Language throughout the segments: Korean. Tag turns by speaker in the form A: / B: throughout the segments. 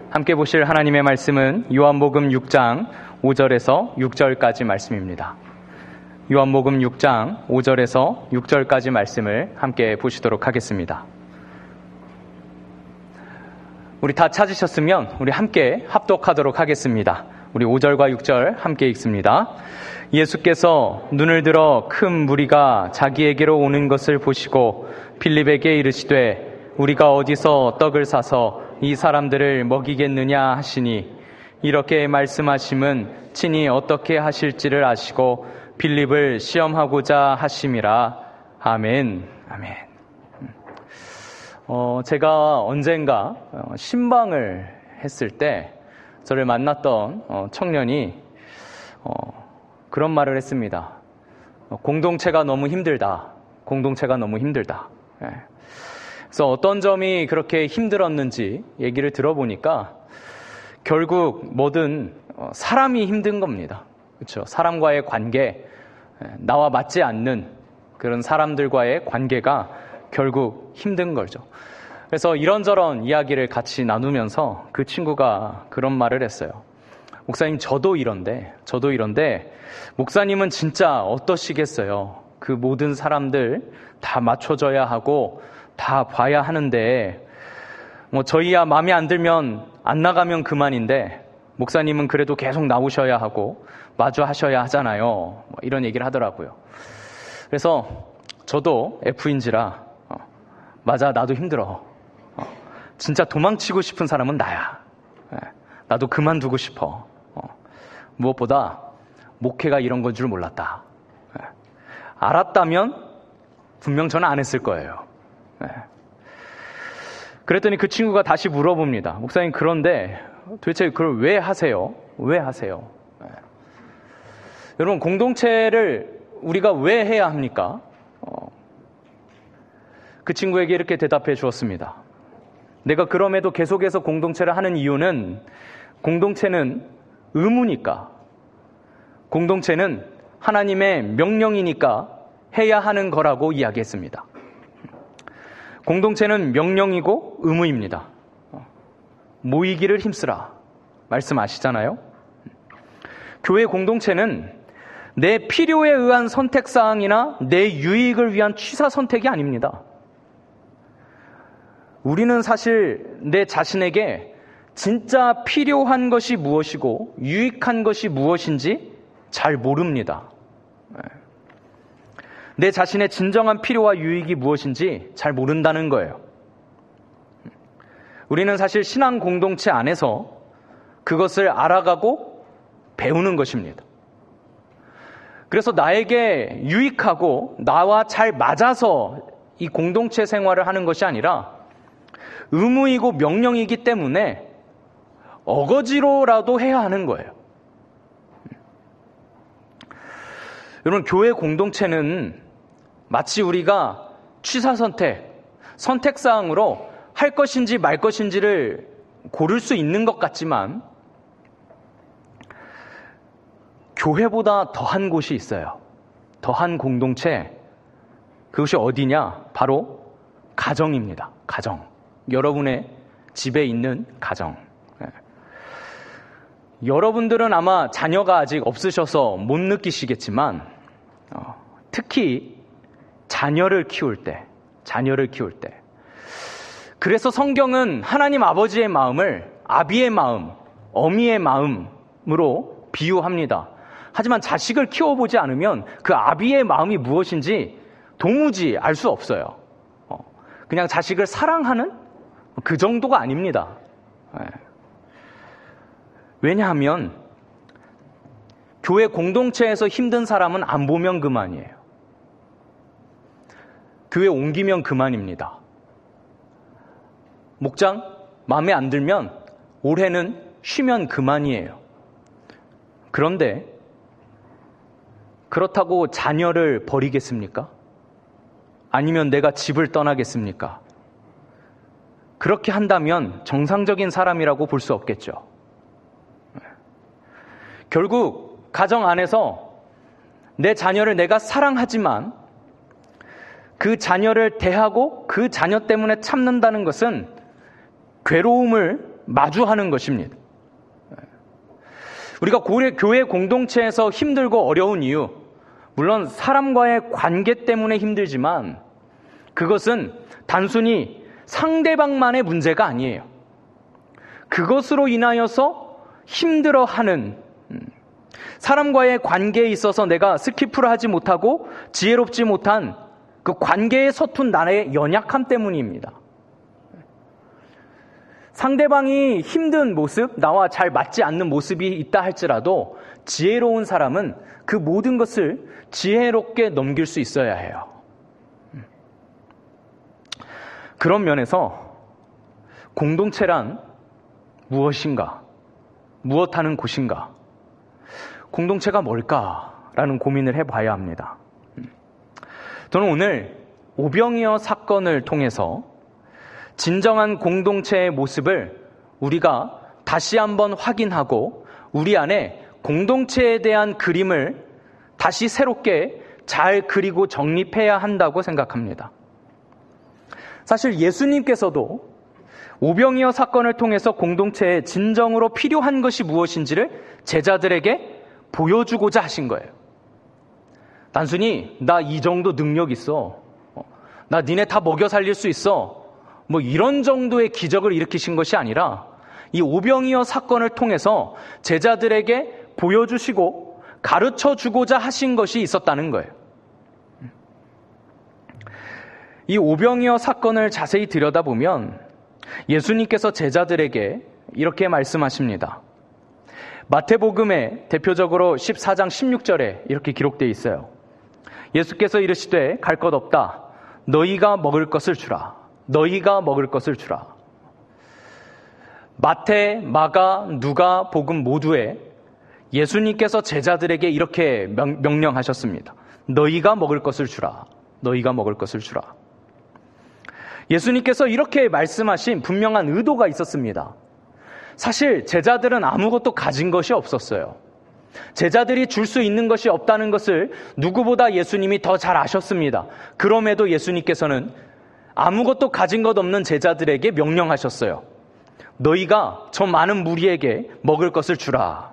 A: 함께 보실 하나님의 말씀은 요한복음 6장 5절에서 6절까지 말씀입니다. 요한복음 6장 5절에서 6절까지 말씀을 함께 보시도록 하겠습니다. 우리 다 찾으셨으면 우리 함께 합독하도록 하겠습니다. 우리 5절과 6절 함께 읽습니다. 예수께서 눈을 들어 큰 무리가 자기에게로 오는 것을 보시고 빌립에게 이르시되 우리가 어디서 떡을 사서 이 사람들을 먹이겠느냐 하시니, 이렇게 말씀하심은 친히 어떻게 하실지를 아시고 빌립을 시험하고자 하심이라. 아멘. 아멘. 제가 언젠가 신방을 했을 때 저를 만났던 청년이 그런 말을 했습니다. 공동체가 너무 힘들다. 공동체가 너무 힘들다. 그래서 어떤 점이 그렇게 힘들었는지 얘기를 들어보니까 결국 뭐든 사람이 힘든 겁니다. 그렇죠? 사람과의 관계, 나와 맞지 않는 그런 사람들과의 관계가 결국 힘든 거죠. 그래서 이런저런 이야기를 같이 나누면서 그 친구가 그런 말을 했어요. 목사님, 저도 이런데 목사님은 진짜 어떠시겠어요? 그 모든 사람들 다 맞춰줘야 하고 다 봐야 하는데 저희야 마음에 안 들면 안 나가면 그만인데 목사님은 그래도 계속 나오셔야 하고 마주하셔야 하잖아요. 이런 얘기를 하더라고요. 그래서 저도 F인지라 맞아, 나도 힘들어. 진짜 도망치고 싶은 사람은 나야. 나도 그만두고 싶어. 무엇보다 목회가 이런 건 줄 몰랐다. 알았다면 분명 저는 안 했을 거예요. 그랬더니 그 친구가 다시 물어봅니다. 목사님, 그런데 도대체 그걸 왜 하세요? 왜 하세요? 여러분, 공동체를 우리가 왜 해야 합니까? 그 친구에게 이렇게 대답해 주었습니다. 내가 그럼에도 계속해서 공동체를 하는 이유는 공동체는 의무니까, 공동체는 하나님의 명령이니까 해야 하는 거라고 이야기했습니다. 공동체는 명령이고 의무입니다. 모이기를 힘쓰라 말씀 아시잖아요? 교회 공동체는 내 필요에 의한 선택사항이나 내 유익을 위한 취사 선택이 아닙니다. 우리는 사실 내 자신에게 진짜 필요한 것이 무엇이고 유익한 것이 무엇인지 잘 모릅니다. 내 자신의 진정한 필요와 유익이 무엇인지 잘 모른다는 거예요. 우리는 사실 신앙 공동체 안에서 그것을 알아가고 배우는 것입니다. 그래서 나에게 유익하고 나와 잘 맞아서 이 공동체 생활을 하는 것이 아니라 의무이고 명령이기 때문에 어거지로라도 해야 하는 거예요. 여러분, 교회 공동체는 마치 우리가 선택사항으로 할 것인지 말 것인지를 고를 수 있는 것 같지만 교회보다 더한 곳이 있어요. 더한 공동체, 그것이 어디냐? 바로 가정입니다. 가정. 여러분의 집에 있는 가정. 여러분들은 아마 자녀가 아직 없으셔서 못 느끼시겠지만 특히 자녀를 키울 때 그래서 성경은 하나님 아버지의 마음을 아비의 마음, 어미의 마음으로 비유합니다. 하지만 자식을 키워보지 않으면 그 아비의 마음이 무엇인지 도무지 알 수 없어요. 그냥 자식을 사랑하는 그 정도가 아닙니다. 왜냐하면 교회 공동체에서 힘든 사람은 안 보면 그만이에요. 교회 옮기면 그만입니다. 목장 마음에 안 들면 올해는 쉬면 그만이에요. 그런데 그렇다고 자녀를 버리겠습니까? 아니면 내가 집을 떠나겠습니까? 그렇게 한다면 정상적인 사람이라고 볼 수 없겠죠. 결국 가정 안에서 내 자녀를 내가 사랑하지만 그 자녀를 대하고 그 자녀 때문에 참는다는 것은 괴로움을 마주하는 것입니다. 우리가 교회 공동체에서 힘들고 어려운 이유, 물론 사람과의 관계 때문에 힘들지만 그것은 단순히 상대방만의 문제가 아니에요. 그것으로 인하여서 힘들어하는, 사람과의 관계에 있어서 내가 스키프를 하지 못하고 지혜롭지 못한 그 관계에 서툰 나의 연약함 때문입니다. 상대방이 힘든 모습, 나와 잘 맞지 않는 모습이 있다 할지라도 지혜로운 사람은 그 모든 것을 지혜롭게 넘길 수 있어야 해요. 그런 면에서 공동체란 무엇인가? 무엇하는 곳인가? 공동체가 뭘까라는 고민을 해봐야 합니다. 저는 오늘 오병이어 사건을 통해서 진정한 공동체의 모습을 우리가 다시 한번 확인하고 우리 안에 공동체에 대한 그림을 다시 새롭게 잘 그리고 정립해야 한다고 생각합니다. 사실 예수님께서도 오병이어 사건을 통해서 공동체에 진정으로 필요한 것이 무엇인지를 제자들에게 보여주고자 하신 거예요. 단순히 나 이 정도 능력 있어, 나 니네 다 먹여 살릴 수 있어, 뭐 이런 정도의 기적을 일으키신 것이 아니라 이 오병이어 사건을 통해서 제자들에게 보여주시고 가르쳐주고자 하신 것이 있었다는 거예요. 이 오병이어 사건을 자세히 들여다보면 예수님께서 제자들에게 이렇게 말씀하십니다. 마태복음에 대표적으로 14장 16절에 이렇게 기록되어 있어요. 예수께서 이르시되 갈 것 없다. 너희가 먹을 것을 주라. 너희가 먹을 것을 주라. 마태, 마가, 누가 복음 모두에 예수님께서 제자들에게 이렇게 명령하셨습니다. 너희가 먹을 것을 주라. 너희가 먹을 것을 주라. 예수님께서 이렇게 말씀하신 분명한 의도가 있었습니다. 사실 제자들은 아무것도 가진 것이 없었어요. 제자들이 줄 수 있는 것이 없다는 것을 누구보다 예수님이 더 잘 아셨습니다. 그럼에도 예수님께서는 아무것도 가진 것 없는 제자들에게 명령하셨어요. 너희가 저 많은 무리에게 먹을 것을 주라.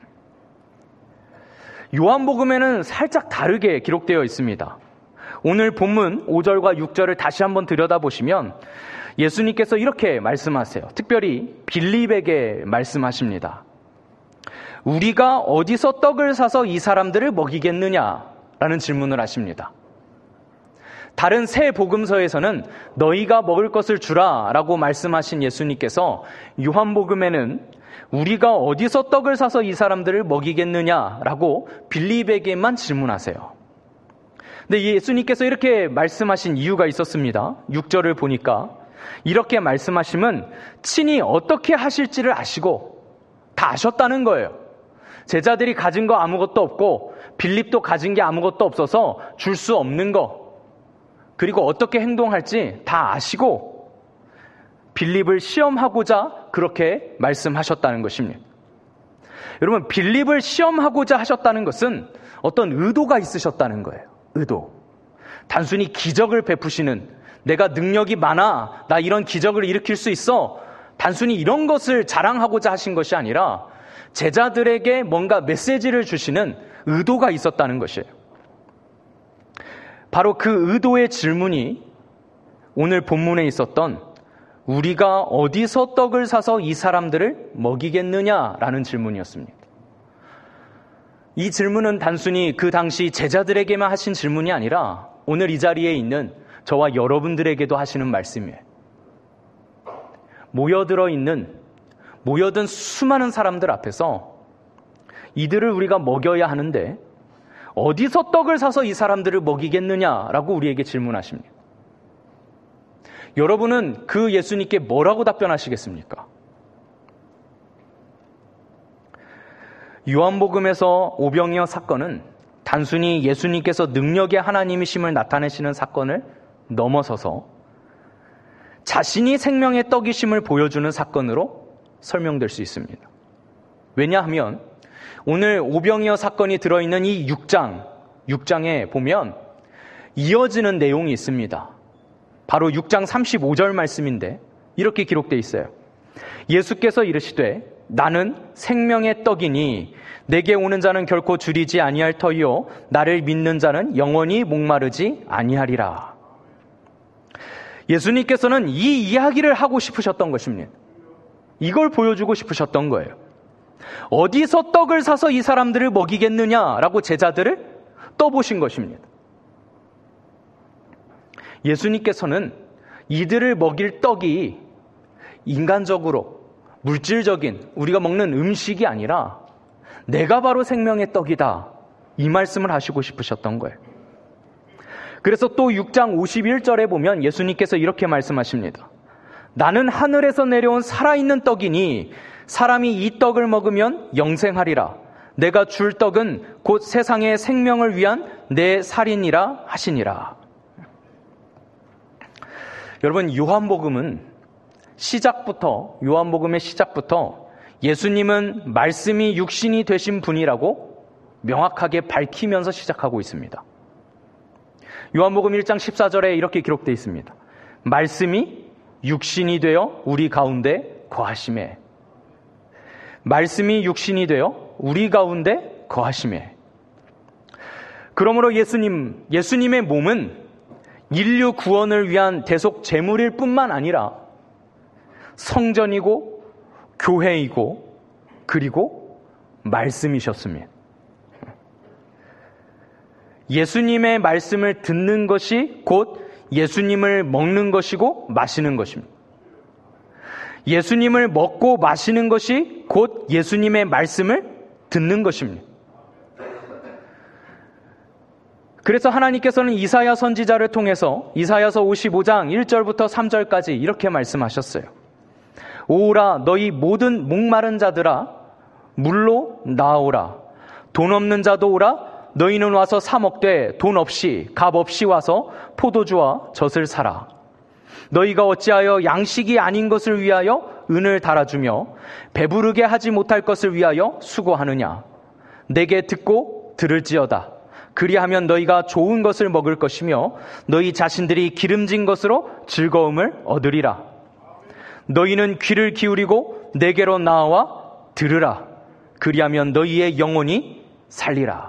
A: 요한복음에는 살짝 다르게 기록되어 있습니다. 오늘 본문 5절과 6절을 다시 한번 들여다보시면 예수님께서 이렇게 말씀하세요. 특별히 빌립에게 말씀하십니다. 우리가 어디서 떡을 사서 이 사람들을 먹이겠느냐라는 질문을 하십니다. 다른 새 복음서에서는 너희가 먹을 것을 주라라고 말씀하신 예수님께서 요한복음에는 우리가 어디서 떡을 사서 이 사람들을 먹이겠느냐라고 빌립에게만 질문하세요. 근데 예수님께서 이렇게 말씀하신 이유가 있었습니다. 6절을 보니까 이렇게 말씀하심은 친히 어떻게 하실지를 아시고 다 아셨다는 거예요. 제자들이 가진 거 아무것도 없고 빌립도 가진 게 아무것도 없어서 줄 수 없는 거, 그리고 어떻게 행동할지 다 아시고 빌립을 시험하고자 그렇게 말씀하셨다는 것입니다. 여러분, 빌립을 시험하고자 하셨다는 것은 어떤 의도가 있으셨다는 거예요. 의도. 단순히 기적을 베푸시는, 내가 능력이 많아, 나 이런 기적을 일으킬 수 있어, 단순히 이런 것을 자랑하고자 하신 것이 아니라 제자들에게 뭔가 메시지를 주시는 의도가 있었다는 것이에요. 바로 그 의도의 질문이 오늘 본문에 있었던 우리가 어디서 떡을 사서 이 사람들을 먹이겠느냐라는 질문이었습니다. 이 질문은 단순히 그 당시 제자들에게만 하신 질문이 아니라 오늘 이 자리에 있는 저와 여러분들에게도 하시는 말씀이에요. 모여든 수많은 사람들 앞에서 이들을 우리가 먹여야 하는데 어디서 떡을 사서 이 사람들을 먹이겠느냐라고 우리에게 질문하십니다. 여러분은 그 예수님께 뭐라고 답변하시겠습니까? 요한복음에서 오병이어 사건은 단순히 예수님께서 능력의 하나님이심을 나타내시는 사건을 넘어서서 자신이 생명의 떡이심을 보여주는 사건으로 설명될 수 있습니다. 왜냐하면 오늘 오병이어 사건이 들어있는 이 6장에 보면 이어지는 내용이 있습니다. 바로 6장 35절 말씀인데 이렇게 기록되어 있어요. 예수께서 이르시되 나는 생명의 떡이니 내게 오는 자는 결코 줄이지 아니할 터이요 나를 믿는 자는 영원히 목마르지 아니하리라. 예수님께서는 이 이야기를 하고 싶으셨던 것입니다. 이걸 보여주고 싶으셨던 거예요. 어디서 떡을 사서 이 사람들을 먹이겠느냐라고 제자들을 떠보신 것입니다. 예수님께서는 이들을 먹일 떡이 인간적으로 물질적인 우리가 먹는 음식이 아니라 내가 바로 생명의 떡이다, 이 말씀을 하시고 싶으셨던 거예요. 그래서 또 6장 51절에 보면 예수님께서 이렇게 말씀하십니다. 나는 하늘에서 내려온 살아있는 떡이니 사람이 이 떡을 먹으면 영생하리라. 내가 줄 떡은 곧 세상의 생명을 위한 내 살이니라 하시니라. 여러분, 요한복음의 시작부터 예수님은 말씀이 육신이 되신 분이라고 명확하게 밝히면서 시작하고 있습니다. 요한복음 1장 14절에 이렇게 기록되어 있습니다. 말씀이 육신이 되어 우리 가운데 거하심에. 말씀이 육신이 되어 우리 가운데 거하심에. 그러므로 예수님의 몸은 인류 구원을 위한 대속 제물일 뿐만 아니라 성전이고 교회이고 그리고 말씀이셨습니다. 예수님의 말씀을 듣는 것이 곧 예수님을 먹는 것이고 마시는 것입니다. 예수님을 먹고 마시는 것이 곧 예수님의 말씀을 듣는 것입니다. 그래서 하나님께서는 이사야 선지자를 통해서 이사야서 55장 1절부터 3절까지 이렇게 말씀하셨어요. 오라 너희 모든 목마른 자들아 물로 나오라. 돈 없는 자도 오라. 너희는 와서 사 먹되 돈 없이 값 없이 와서 포도주와 젖을 사라. 너희가 어찌하여 양식이 아닌 것을 위하여 은을 달아주며 배부르게 하지 못할 것을 위하여 수고하느냐. 내게 듣고 들을지어다. 그리하면 너희가 좋은 것을 먹을 것이며 너희 자신들이 기름진 것으로 즐거움을 얻으리라. 너희는 귀를 기울이고 내게로 나와 들으라. 그리하면 너희의 영혼이 살리라.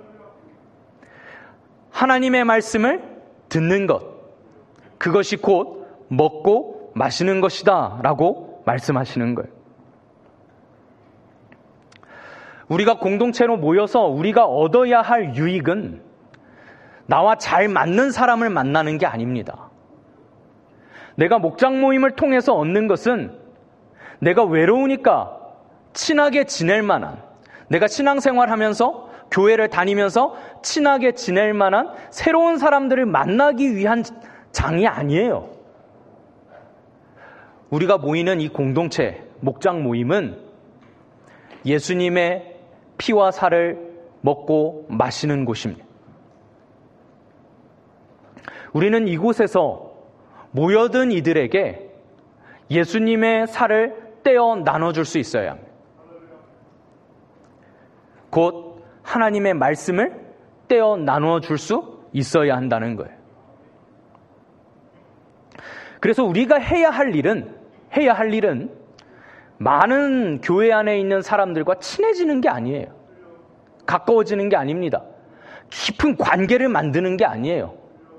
A: 하나님의 말씀을 듣는 것, 그것이 곧 먹고 마시는 것이다 라고 말씀하시는 거예요. 우리가 공동체로 모여서 우리가 얻어야 할 유익은 나와 잘 맞는 사람을 만나는 게 아닙니다. 내가 목장 모임을 통해서 얻는 것은 내가 외로우니까 친하게 지낼 만한, 내가 신앙생활하면서 교회를 다니면서 친하게 지낼 만한 새로운 사람들을 만나기 위한 장이 아니에요. 우리가 모이는 이 공동체, 목장 모임은 예수님의 피와 살을 먹고 마시는 곳입니다. 우리는 이곳에서 모여든 이들에게 예수님의 살을 떼어 나눠줄 수 있어야 합니다. 곧 하나님의 말씀을 떼어 나눠줄 수 있어야 한다는 거예요. 그래서 우리가 해야 할 일은 많은 교회 안에 있는 사람들과 친해지는 게 아니에요. 가까워지는 게 아닙니다. 깊은 관계를 만드는 게 아니에요.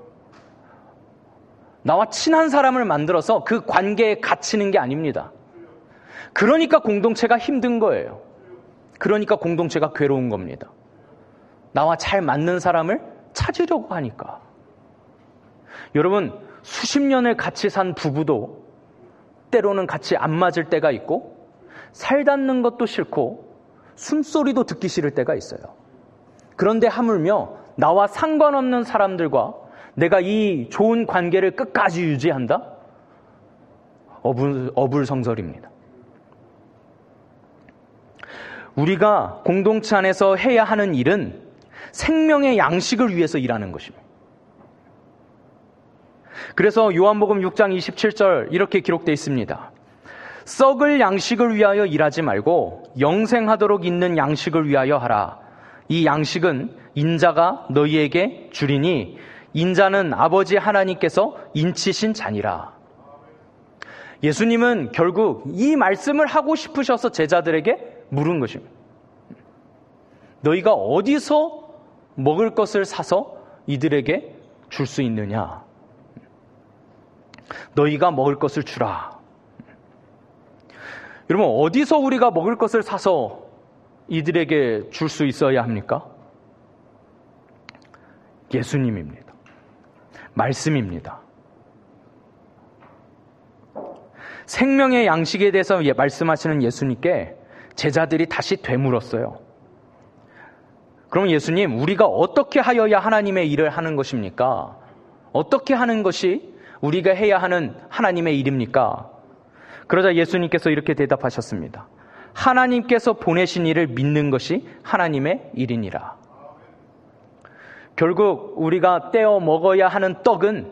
A: 나와 친한 사람을 만들어서 그 관계에 갇히는 게 아닙니다. 그러니까 공동체가 힘든 거예요. 그러니까 공동체가 괴로운 겁니다. 나와 잘 맞는 사람을 찾으려고 하니까. 여러분, 수십 년을 같이 산 부부도 때로는 같이 안 맞을 때가 있고 살 닿는 것도 싫고 숨소리도 듣기 싫을 때가 있어요. 그런데 하물며 나와 상관없는 사람들과 내가 이 좋은 관계를 끝까지 유지한다? 어불성설입니다. 우리가 공동체 안에서 해야 하는 일은 생명의 양식을 위해서 일하는 것입니다. 그래서 요한복음 6장 27절 이렇게 기록되어 있습니다. 썩을 양식을 위하여 일하지 말고 영생하도록 있는 양식을 위하여 하라. 이 양식은 인자가 너희에게 주리니 인자는 아버지 하나님께서 인치신 자니라. 예수님은 결국 이 말씀을 하고 싶으셔서 제자들에게 물은 것입니다. 너희가 어디서 먹을 것을 사서 이들에게 줄 수 있느냐? 너희가 먹을 것을 주라. 여러분, 어디서 우리가 먹을 것을 사서 이들에게 줄 수 있어야 합니까? 예수님입니다. 말씀입니다. 생명의 양식에 대해서 말씀하시는 예수님께 제자들이 다시 되물었어요. 그럼 예수님, 우리가 어떻게 하여야 하나님의 일을 하는 것입니까? 어떻게 하는 것이 우리가 해야 하는 하나님의 일입니까? 그러자 예수님께서 이렇게 대답하셨습니다. 하나님께서 보내신 일을 믿는 것이 하나님의 일이니라. 결국 우리가 떼어 먹어야 하는 떡은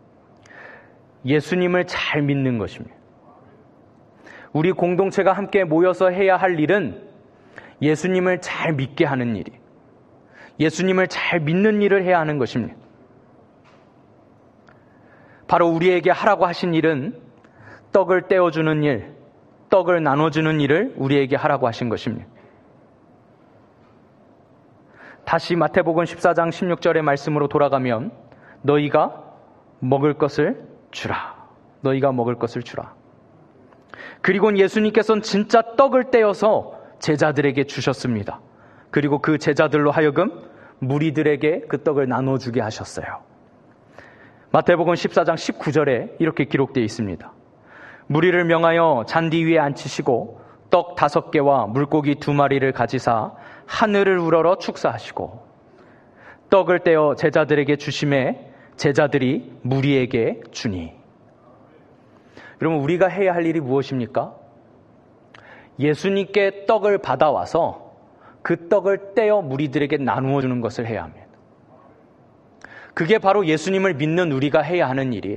A: 예수님을 잘 믿는 것입니다. 우리 공동체가 함께 모여서 해야 할 일은 예수님을 잘 믿게 하는 일이, 예수님을 잘 믿는 일을 해야 하는 것입니다. 바로 우리에게 하라고 하신 일은 떡을 떼어주는 일, 떡을 나눠주는 일을 우리에게 하라고 하신 것입니다. 다시 마태복음 14장 16절의 말씀으로 돌아가면 너희가 먹을 것을 주라. 너희가 먹을 것을 주라. 그리고 예수님께서는 진짜 떡을 떼어서 제자들에게 주셨습니다. 그리고 그 제자들로 하여금 무리들에게 그 떡을 나눠주게 하셨어요. 마태복음 14장 19절에 이렇게 기록되어 있습니다. 무리를 명하여 잔디 위에 앉히시고 떡 5개와 물고기 2마리를 가지사 하늘을 우러러 축사하시고 떡을 떼어 제자들에게 주심에 제자들이 무리에게 주니. 여러분, 우리가 해야 할 일이 무엇입니까? 예수님께 떡을 받아와서 그 떡을 떼어 무리들에게 나누어 주는 것을 해야 합니다. 그게 바로 예수님을 믿는 우리가 해야 하는 일이에요.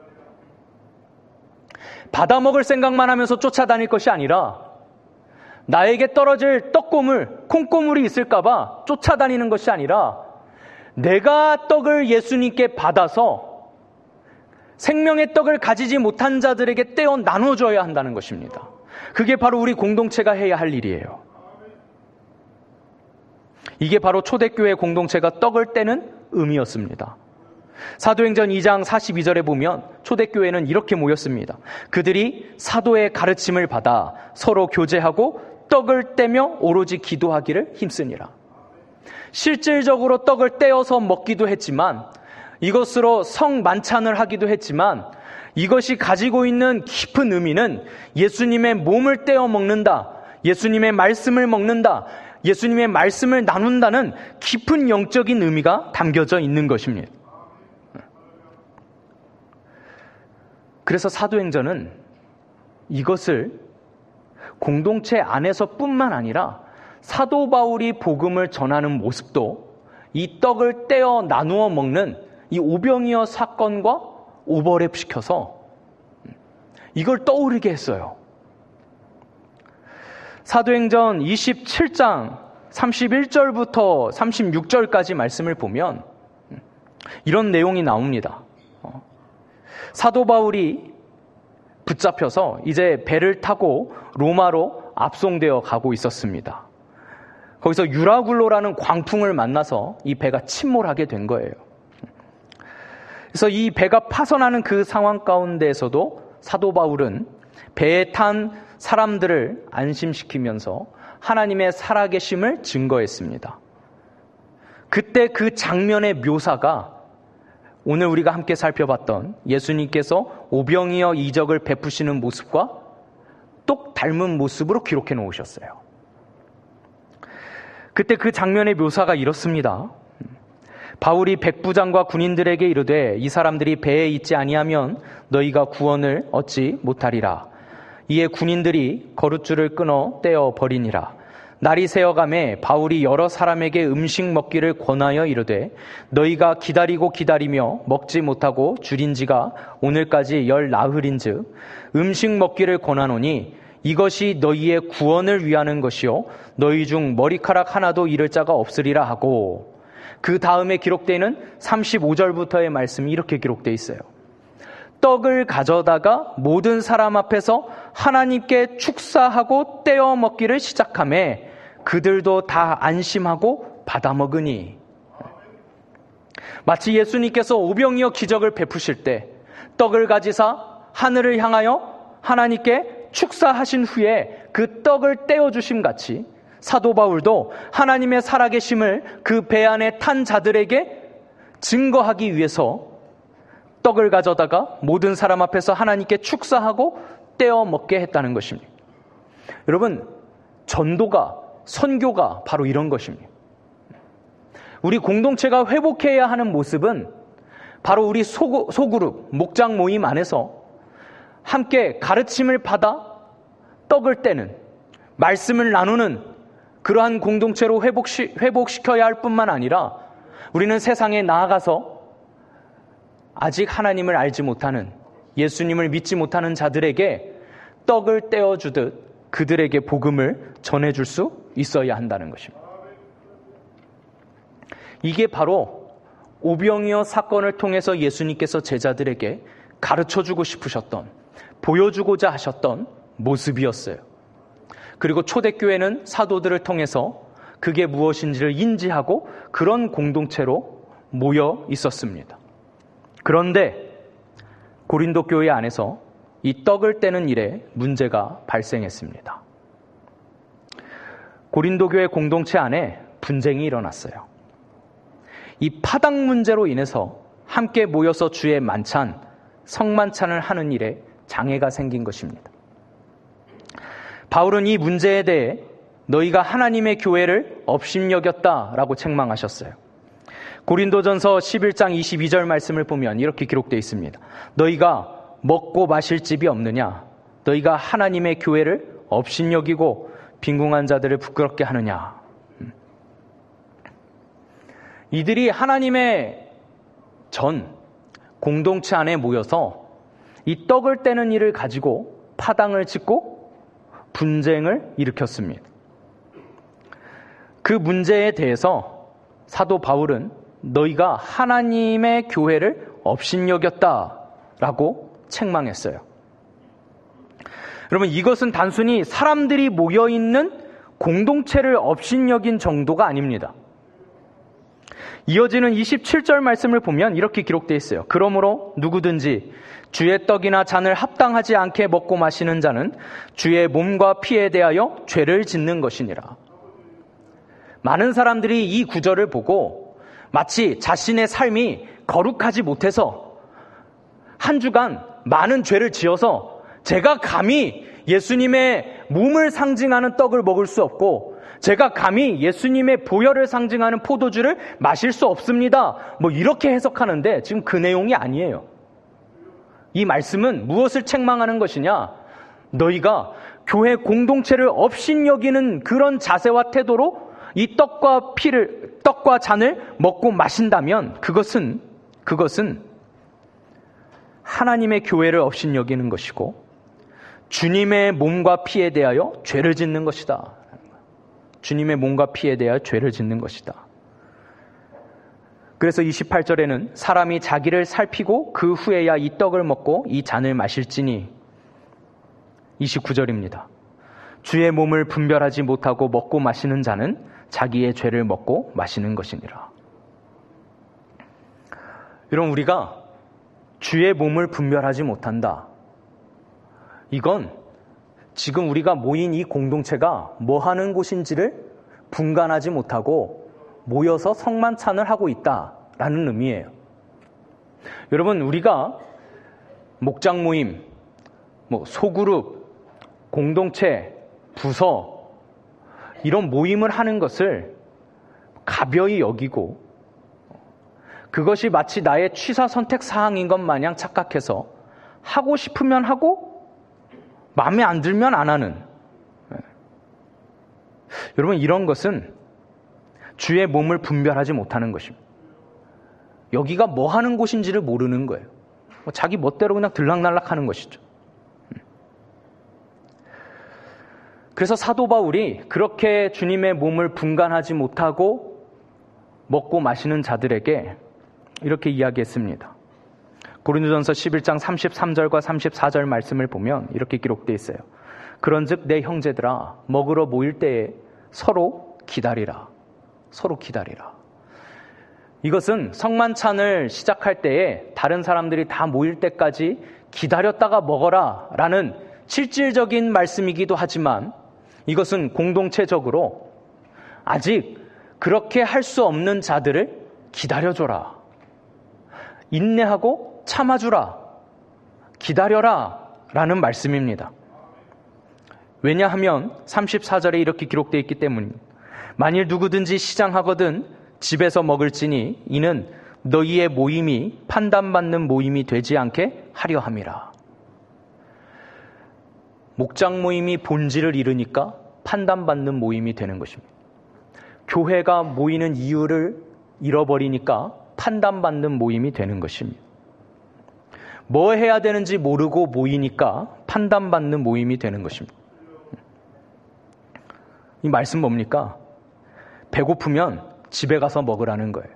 A: 받아먹을 생각만 하면서 쫓아다닐 것이 아니라 나에게 떨어질 떡고물, 콩고물이 있을까봐 쫓아다니는 것이 아니라 내가 떡을 예수님께 받아서 생명의 떡을 가지지 못한 자들에게 떼어 나눠줘야 한다는 것입니다. 그게 바로 우리 공동체가 해야 할 일이에요. 이게 바로 초대교회 공동체가 떡을 떼는 의미였습니다. 사도행전 2장 42절에 보면 초대교회는 이렇게 모였습니다. 그들이 사도의 가르침을 받아 서로 교제하고 떡을 떼며 오로지 기도하기를 힘쓰니라. 실질적으로 떡을 떼어서 먹기도 했지만, 이것으로 성만찬을 하기도 했지만, 이것이 가지고 있는 깊은 의미는 예수님의 몸을 떼어 먹는다, 예수님의 말씀을 먹는다, 예수님의 말씀을 나눈다는 깊은 영적인 의미가 담겨져 있는 것입니다. 그래서 사도행전은 이것을 공동체 안에서뿐만 아니라 사도 바울이 복음을 전하는 모습도 이 떡을 떼어 나누어 먹는 이 오병이어 사건과 오버랩시켜서 이걸 떠오르게 했어요. 사도행전 27장 31절부터 36절까지 말씀을 보면 이런 내용이 나옵니다. 사도 바울이 붙잡혀서 이제 배를 타고 로마로 압송되어 가고 있었습니다. 거기서 유라굴로라는 광풍을 만나서 이 배가 침몰하게 된 거예요. 그래서 이 배가 파선하는 그 상황 가운데에서도 사도 바울은 배에 탄 사람들을 안심시키면서 하나님의 살아계심을 증거했습니다. 그때 그 장면의 묘사가 오늘 우리가 함께 살펴봤던 예수님께서 오병이어 이적을 베푸시는 모습과 똑 닮은 모습으로 기록해 놓으셨어요. 그때 그 장면의 묘사가 이렇습니다. 바울이 백부장과 군인들에게 이르되 이 사람들이 배에 있지 아니하면 너희가 구원을 얻지 못하리라. 이에 군인들이 거룻줄을 끊어 떼어 버리니라. 날이 새어가매 바울이 여러 사람에게 음식 먹기를 권하여 이르되 너희가 기다리고 기다리며 먹지 못하고 줄인 지가 오늘까지 열 나흘인즉 음식 먹기를 권하노니 이것이 너희의 구원을 위하는 것이요 너희 중 머리카락 하나도 잃을 자가 없으리라 하고, 그 다음에 기록되는 35절부터의 말씀이 이렇게 기록되어 있어요. 떡을 가져다가 모든 사람 앞에서 하나님께 축사하고 떼어 먹기를 시작하매 그들도 다 안심하고 받아 먹으니. 마치 예수님께서 오병이어 기적을 베푸실 때 떡을 가지사 하늘을 향하여 하나님께 축사하신 후에 그 떡을 떼어 주심 같이 사도 바울도 하나님의 살아계심을 그 배 안에 탄 자들에게 증거하기 위해서 떡을 가져다가 모든 사람 앞에서 하나님께 축사하고 떼어 먹게 했다는 것입니다. 여러분, 전도가, 선교가 바로 이런 것입니다. 우리 공동체가 회복해야 하는 모습은 바로 우리 소그룹, 목장 모임 안에서 함께 가르침을 받아 떡을 떼는, 말씀을 나누는 그러한 공동체로 회복시켜야 할 뿐만 아니라 우리는 세상에 나아가서 아직 하나님을 알지 못하는, 예수님을 믿지 못하는 자들에게 떡을 떼어주듯 그들에게 복음을 전해줄 수 있어야 한다는 것입니다. 이게 바로 오병이어 사건을 통해서 예수님께서 제자들에게 가르쳐주고 싶으셨던, 보여주고자 하셨던 모습이었어요. 그리고 초대교회는 사도들을 통해서 그게 무엇인지를 인지하고 그런 공동체로 모여 있었습니다. 그런데 고린도 교회 안에서 이 떡을 떼는 일에 문제가 발생했습니다. 고린도 교회 공동체 안에 분쟁이 일어났어요. 이 파당 문제로 인해서 함께 모여서 주의 만찬, 성만찬을 하는 일에 장애가 생긴 것입니다. 바울은 이 문제에 대해 너희가 하나님의 교회를 업신여겼다라고 책망하셨어요. 고린도전서 11장 22절 말씀을 보면 이렇게 기록되어 있습니다. 너희가 먹고 마실 집이 없느냐? 너희가 하나님의 교회를 업신여기고 빈궁한 자들을 부끄럽게 하느냐? 이들이 하나님의 전 공동체 안에 모여서 이 떡을 떼는 일을 가지고 파당을 짓고 분쟁을 일으켰습니다. 그 문제에 대해서 사도 바울은 너희가 하나님의 교회를 업신여겼다라고 책망했어요. 여러분, 이것은 단순히 사람들이 모여있는 공동체를 업신여긴 정도가 아닙니다. 이어지는 27절 말씀을 보면 이렇게 기록되어 있어요. 그러므로 누구든지 주의 떡이나 잔을 합당하지 않게 먹고 마시는 자는 주의 몸과 피에 대하여 죄를 짓는 것이니라. 많은 사람들이 이 구절을 보고 마치 자신의 삶이 거룩하지 못해서 한 주간 많은 죄를 지어서 제가 감히 예수님의 몸을 상징하는 떡을 먹을 수 없고 제가 감히 예수님의 보혈을 상징하는 포도주를 마실 수 없습니다. 이렇게 해석하는데 지금 그 내용이 아니에요. 이 말씀은 무엇을 책망하는 것이냐? 너희가 교회 공동체를 업신여기는 그런 자세와 태도로 이 떡과 잔을 먹고 마신다면 그것은 하나님의 교회를 업신여기는 것이고 주님의 몸과 피에 대하여 죄를 짓는 것이다. 주님의 몸과 피에 대하여 죄를 짓는 것이다. 그래서 28절에는 사람이 자기를 살피고 그 후에야 이 떡을 먹고 이 잔을 마실지니 29절입니다. 주의 몸을 분별하지 못하고 먹고 마시는 자는 자기의 죄를 먹고 마시는 것이니라. 여러분, 우리가 주의 몸을 분별하지 못한다. 이건 지금 우리가 모인 이 공동체가 뭐 하는 곳인지를 분간하지 못하고 모여서 성만찬을 하고 있다라는 의미예요. 여러분, 우리가 목장 모임, 소그룹, 공동체, 부서 이런 모임을 하는 것을 가벼이 여기고 그것이 마치 나의 취사 선택 사항인 것 마냥 착각해서 하고 싶으면 하고 마음에 안 들면 안 하는, 여러분, 이런 것은 주의 몸을 분별하지 못하는 것입니다. 여기가 뭐 하는 곳인지를 모르는 거예요. 자기 멋대로 그냥 들락날락 하는 것이죠. 그래서 사도 바울이 그렇게 주님의 몸을 분간하지 못하고 먹고 마시는 자들에게 이렇게 이야기했습니다. 고린도전서 11장 33절과 34절 말씀을 보면 이렇게 기록되어 있어요. 그런즉 내 형제들아 먹으러 모일 때에 서로 기다리라. 서로 기다리라. 이것은 성만찬을 시작할 때에 다른 사람들이 다 모일 때까지 기다렸다가 먹어라 라는 실질적인 말씀이기도 하지만 이것은 공동체적으로 아직 그렇게 할 수 없는 자들을 기다려줘라. 인내하고 참아주라. 기다려라 라는 말씀입니다. 왜냐하면 34절에 이렇게 기록되어 있기 때문입니다. 만일 누구든지 시장하거든 집에서 먹을지니 이는 너희의 모임이 판단받는 모임이 되지 않게 하려 함이라. 목장 모임이 본질을 잃으니까 판단받는 모임이 되는 것입니다. 교회가 모이는 이유를 잃어버리니까 판단받는 모임이 되는 것입니다. 뭐 해야 되는지 모르고 모이니까 판단받는 모임이 되는 것입니다. 이 말씀 뭡니까? 배고프면 집에 가서 먹으라는 거예요.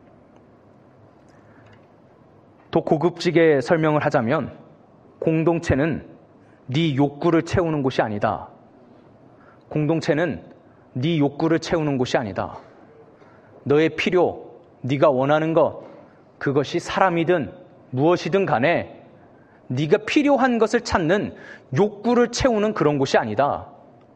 A: 더 고급지게 설명을 하자면 공동체는 네 욕구를 채우는 곳이 아니다. 공동체는 네 욕구를 채우는 곳이 아니다. 너의 필요, 네가 원하는 것, 그것이 사람이든 무엇이든 간에 네가 필요한 것을 찾는 욕구를 채우는 그런 곳이 아니다.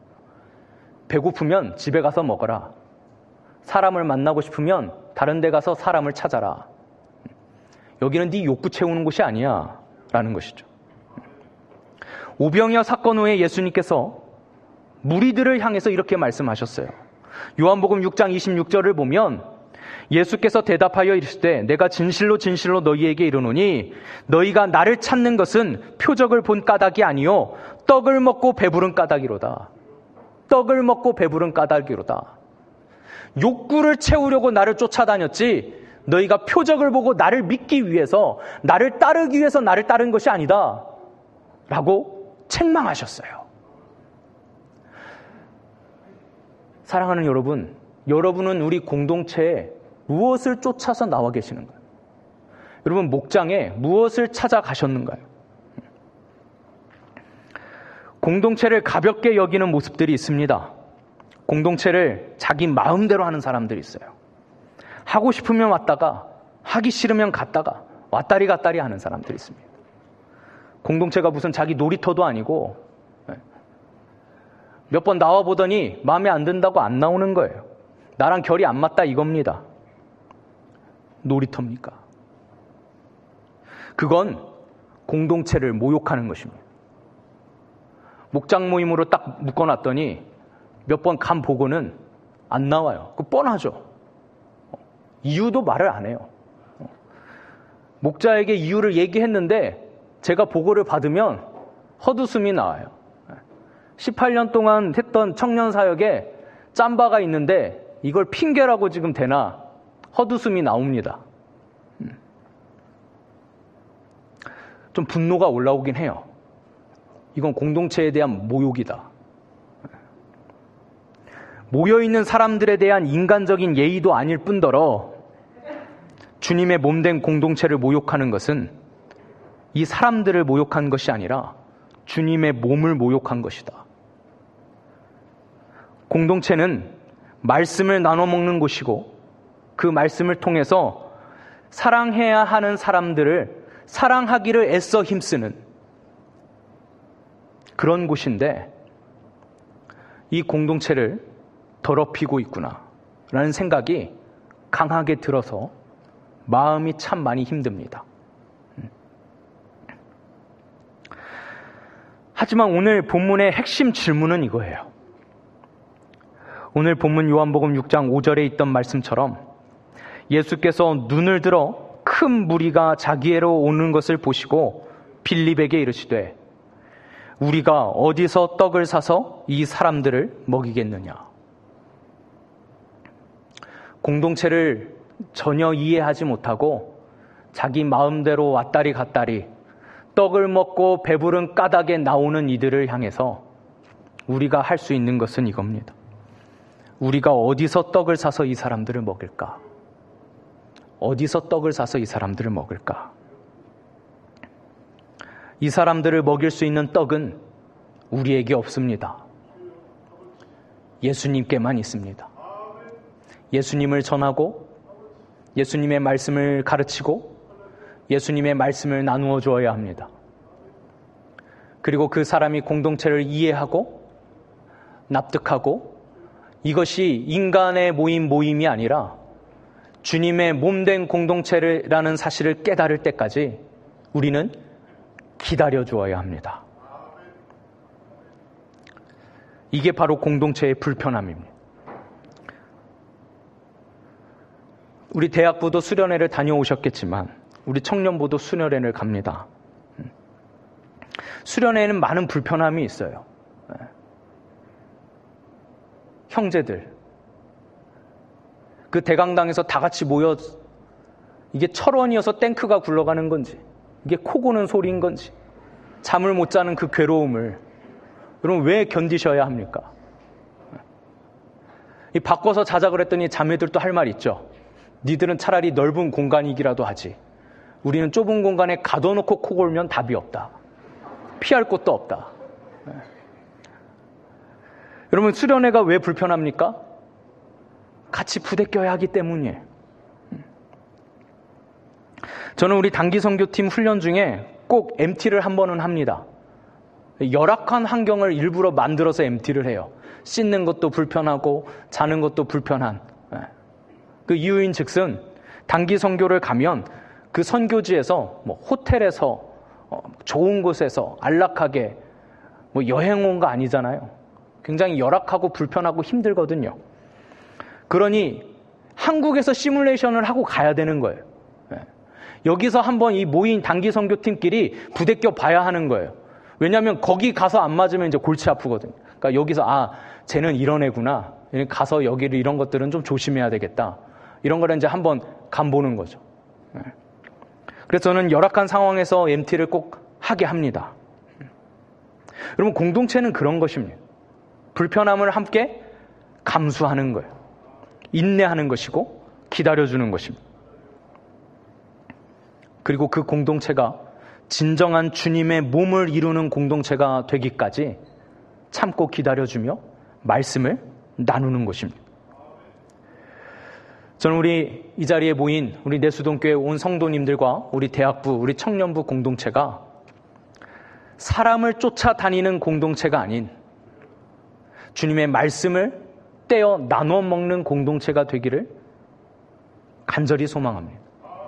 A: 배고프면 집에 가서 먹어라. 사람을 만나고 싶으면 다른 데 가서 사람을 찾아라. 여기는 네 욕구 채우는 곳이 아니야 라는 것이죠. 오병이어 사건 후에 예수님께서 무리들을 향해서 이렇게 말씀하셨어요. 요한복음 6장 26절을 보면 예수께서 대답하여 이르시되 내가 진실로 진실로 너희에게 이르노니 너희가 나를 찾는 것은 표적을 본 까닭이 아니요 떡을 먹고 배부른 까닭이로다. 떡을 먹고 배부른 까닭이로다. 욕구를 채우려고 나를 쫓아다녔지 너희가 표적을 보고 나를 믿기 위해서, 나를 따르기 위해서 나를 따른 것이 아니다 라고 책망하셨어요. 사랑하는 여러분, 여러분은 우리 공동체에 무엇을 쫓아서 나와 계시는가요? 여러분, 목장에 무엇을 찾아가셨는가요? 공동체를 가볍게 여기는 모습들이 있습니다. 공동체를 자기 마음대로 하는 사람들이 있어요. 하고 싶으면 왔다가 하기 싫으면 갔다가 왔다리 갔다리 하는 사람들이 있습니다. 공동체가 무슨 자기 놀이터도 아니고 몇 번 나와보더니 마음에 안 든다고 안 나오는 거예요. 나랑 결이 안 맞다 이겁니다. 놀이터입니까? 그건 공동체를 모욕하는 것입니다. 목장 모임으로 딱 묶어놨더니 몇 번 간 보고는 안 나와요. 그거 뻔하죠. 이유도 말을 안 해요. 목자에게 이유를 얘기했는데 제가 보고를 받으면 헛웃음이 나와요. 18년 동안 했던 청년 사역에 짬바가 있는데 이걸 핑계라고 지금 되나 헛웃음이 나옵니다. 좀 분노가 올라오긴 해요. 이건 공동체에 대한 모욕이다. 모여있는 사람들에 대한 인간적인 예의도 아닐 뿐더러 주님의 몸된 공동체를 모욕하는 것은 이 사람들을 모욕한 것이 아니라 주님의 몸을 모욕한 것이다. 공동체는 말씀을 나눠 먹는 곳이고 그 말씀을 통해서 사랑해야 하는 사람들을 사랑하기를 애써 힘쓰는 그런 곳인데 이 공동체를 더럽히고 있구나 라는 생각이 강하게 들어서 마음이 참 많이 힘듭니다. 하지만 오늘 본문의 핵심 질문은 이거예요. 오늘 본문 요한복음 6장 5절에 있던 말씀처럼 예수께서 눈을 들어 큰 무리가 자기애로 오는 것을 보시고 빌립에게 이르시되 우리가 어디서 떡을 사서 이 사람들을 먹이겠느냐. 공동체를 전혀 이해하지 못하고 자기 마음대로 왔다리 갔다리 떡을 먹고 배부른 까닭에 나오는 이들을 향해서 우리가 할 수 있는 것은 이겁니다. 우리가 어디서 떡을 사서 이 사람들을 먹일까? 어디서 떡을 사서 이 사람들을 먹을까? 이 사람들을 먹일 수 있는 떡은 우리에게 없습니다. 예수님께만 있습니다. 예수님을 전하고 예수님의 말씀을 가르치고 예수님의 말씀을 나누어 주어야 합니다. 그리고 그 사람이 공동체를 이해하고 납득하고 이것이 인간의 모임이 아니라 주님의 몸된 공동체라는 사실을 깨달을 때까지 우리는 기다려 주어야 합니다. 이게 바로 공동체의 불편함입니다. 우리 대학부도 수련회를 다녀오셨겠지만 우리 청년부도 수련회를 갑니다. 수련회에는 많은 불편함이 있어요. 형제들, 그 대강당에서 다 같이 모여 이게 철원이어서 탱크가 굴러가는 건지 이게 코 고는 소리인 건지 잠을 못 자는 그 괴로움을 여러분 왜 견디셔야 합니까? 바꿔서 자자 그랬더니 자매들도 할 말 있죠. 니들은 차라리 넓은 공간이기라도 하지. 우리는 좁은 공간에 가둬놓고 코 골면 답이 없다. 피할 곳도 없다. 여러분 수련회가 왜 불편합니까? 같이 부대껴야 하기 때문이에요. 저는 우리 단기 선교팀 훈련 중에 꼭 MT를 한 번은 합니다. 열악한 환경을 일부러 만들어서 MT를 해요. 씻는 것도 불편하고 자는 것도 불편한. 그 이유인 즉슨 단기 선교를 가면 그 선교지에서 호텔에서 좋은 곳에서 안락하게 여행 온 거 아니잖아요. 굉장히 열악하고 불편하고 힘들거든요. 그러니 한국에서 시뮬레이션을 하고 가야 되는 거예요. 여기서 한번 이 모인 단기 선교팀끼리 부대껴 봐야 하는 거예요. 왜냐하면 거기 가서 안 맞으면 이제 골치 아프거든요. 그러니까 여기서 쟤는 이런 애구나. 가서 여기를 이런 것들은 좀 조심해야 되겠다. 이런 거를 이제 한번 간보는 거죠. 그래서 저는 열악한 상황에서 MT를 꼭 하게 합니다. 여러분 공동체는 그런 것입니다. 불편함을 함께 감수하는 거예요. 인내하는 것이고 기다려주는 것입니다. 그리고 그 공동체가 진정한 주님의 몸을 이루는 공동체가 되기까지 참고 기다려주며 말씀을 나누는 것입니다. 저는 우리 이 자리에 모인 우리 내수동교회 온 성도님들과 우리 대학부, 우리 청년부 공동체가 사람을 쫓아다니는 공동체가 아닌 주님의 말씀을 떼어 나눠 먹는 공동체가 되기를 간절히 소망합니다.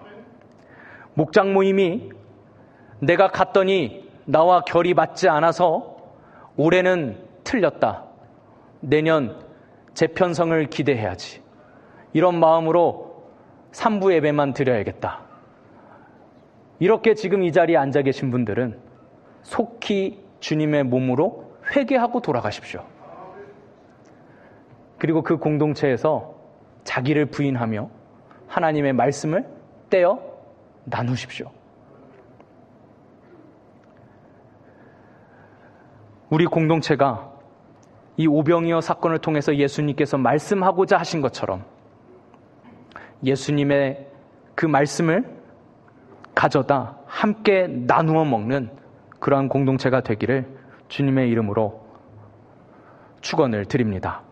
A: 목장 모임이 내가 갔더니 나와 결이 맞지 않아서 올해는 틀렸다. 내년 재편성을 기대해야지. 이런 마음으로 3부 예배만 드려야겠다. 이렇게 지금 이 자리에 앉아 계신 분들은 속히 주님의 몸으로 회개하고 돌아가십시오. 그리고 그 공동체에서 자기를 부인하며 하나님의 말씀을 떼어 나누십시오. 우리 공동체가 이 오병이어 사건을 통해서 예수님께서 말씀하고자 하신 것처럼 예수님의 그 말씀을 가져다 함께 나누어 먹는 그러한 공동체가 되기를 주님의 이름으로 축원을 드립니다.